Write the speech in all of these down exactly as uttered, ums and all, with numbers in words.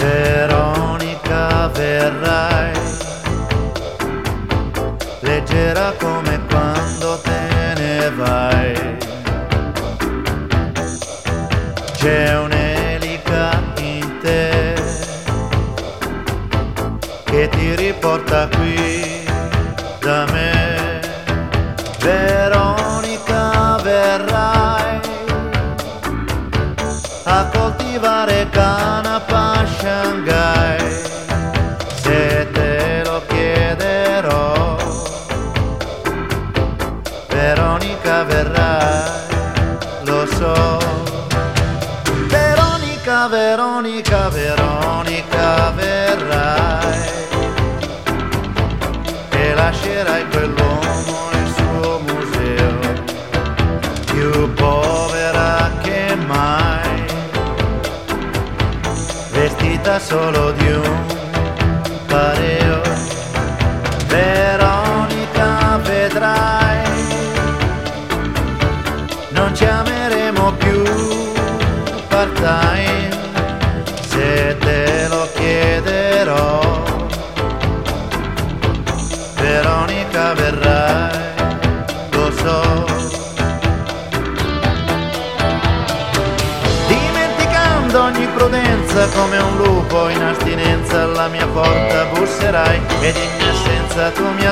Veronica, verrai, leggera come quando te ne vai. C'è un'elica in te che ti riporta qui da me. Veronica, verrai a coltivare canapa a Shanghai. Se te lo chiederò, Veronica, verrai, lo so. Veronica, Veronica, Veronica, verrai e lascerai quell'uomo il suo museo, più povera che mai, vestita solo di un pareo. Veronica, vedrai, non ci ameremo più part-time. Se te lo chiederò, Veronica, verrai, lo so. Dimenticando ogni prudenza, come un lupo in astinenza alla mia porta busserai ed in mia assenza tu mi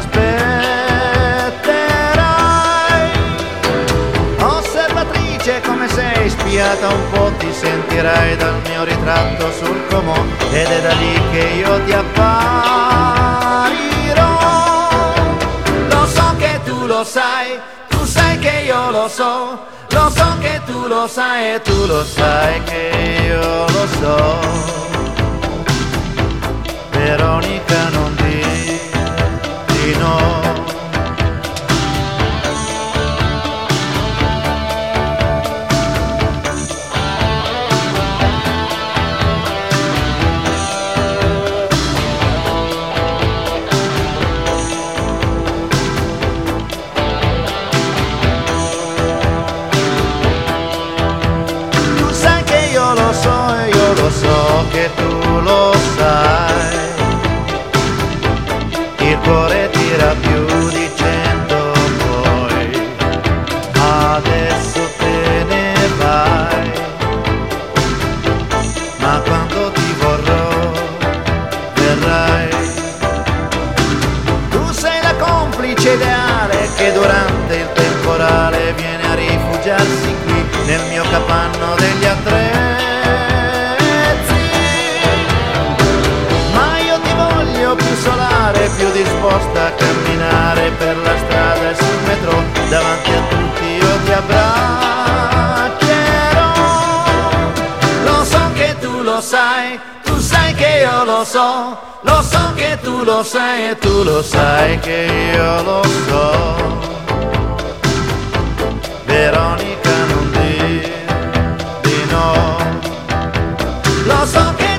aspetterai. Osservatrice come sei, spiata un po' ti sentirai dal mio ritratto sul comò, ed è da lì che io ti apparirò. Lo so che tu lo sai, tu sai che io lo so. Lo so che tu lo sai e tu lo sai che io lo so. Veronica, non di, di no. Lo so che tu lo sai, il cuore tira più di cento poi, adesso te ne vai, ma quando ti vorrò verrai. Tu sei la complice ideale che durante il temporale viene a rifugiarsi qui nel mio capanno degli attrezzi. Più solare, più disposta a camminare per la strada e sul metro, davanti a tutti io ti abbraccerò. Lo so che tu lo sai, tu sai che io lo so. Lo so che tu lo sai e tu lo sai che io lo so. Veronica, non di, di no. Lo so che